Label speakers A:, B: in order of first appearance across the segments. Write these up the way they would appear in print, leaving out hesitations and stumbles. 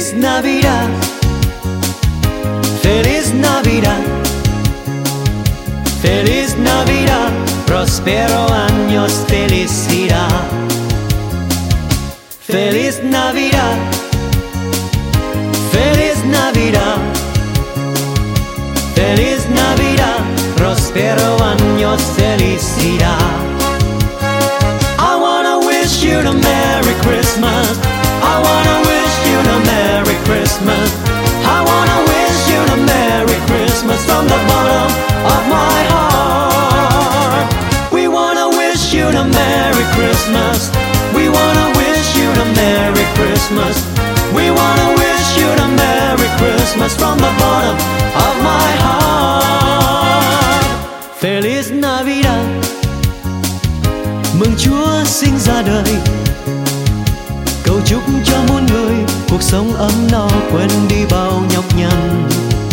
A: Feliz Navidad, Feliz Navidad, Feliz Navidad, próspero años, felicidad. Feliz Navidad, Feliz Navidad, Feliz Navidad, próspero años, felicidad. I wanna wish you a Merry Christmas. I wanna wish you a Merry Christmas. I wanna wish you a Merry Christmas from the bottom of my heart. We wanna wish you a Merry Christmas. We wanna wish you a Merry Christmas. We wanna wish you a Merry Christmas from the bottom of my heart. Feliz Navidad, mừng Chúa sinh ra đời, cầu chúc cho muôn người cuộc sống ấm no, quên đi bao nhọc nhằn.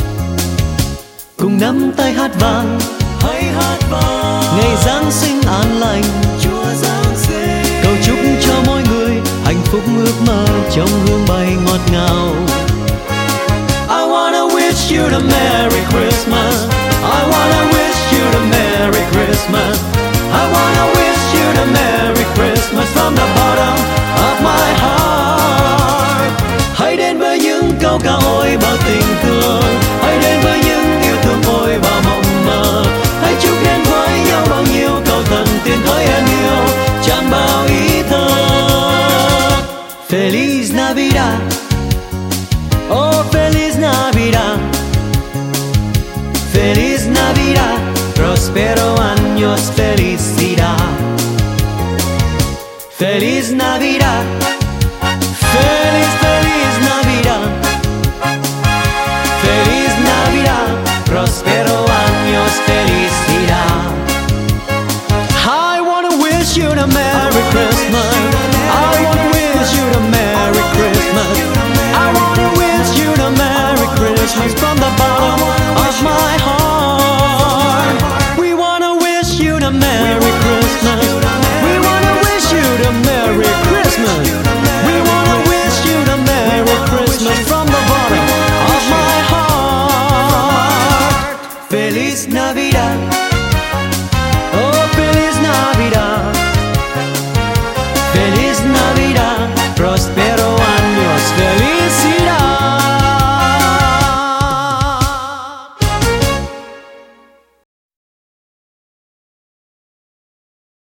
A: Cùng nắm tay hát vang, hãy hát vang ngày Giáng sinh an lành. Chúa Giáng sinh, cầu chúc cho mỗi người hạnh phúc ước mơ trong hương bay ngọt ngào. I wanna wish you a Merry Christmas. I wanna wish you a Merry Christmas. I wanna wish you a Merry Christmas from the bottom of my heart. Hãy đến với những câu ca ôi bao tình thương, hãy đến với những yêu thương ôi bao mộng mơ. Hãy chúc đến với nhau bao nhiêu câu thần tiên hỡi em yêu tràn bao ý thơ. Feliz Navidad, oh Feliz Navidad, Feliz Navidad, próspero años, felicidad. Feliz Navidad, Feliz, Feliz Navidad, Feliz Navidad, próspero años, felicidad. I wanna wish you a Merry Christmas. I wanna wish you a Merry Christmas. I wanna wish you a Merry Christmas from the bottom of my heart. We wanna wish you a Merry Christmas. We wanna wish you a Merry Christmas. We wanna wish you a Merry Christmas from the bottom of my heart. Feliz Navidad.